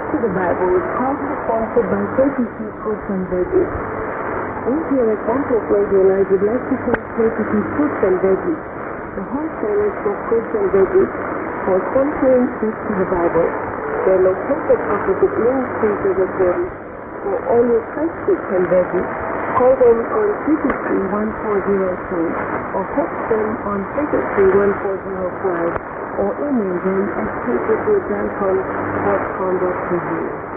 to the Bible is proudly sponsored by KPC Fruits and Veggies. In here at Campus Radio Live, we'd like to thank KPC Fruits and Veggies, the wholesalers for fruits and veggies, for sponsoring Speak to the Bible. They're located opposite Main Street Riverside. For all your fresh fruits and veggies, call them on 323-1402 or text them on 323-1405 or email them at campusgroup.com.com.pg.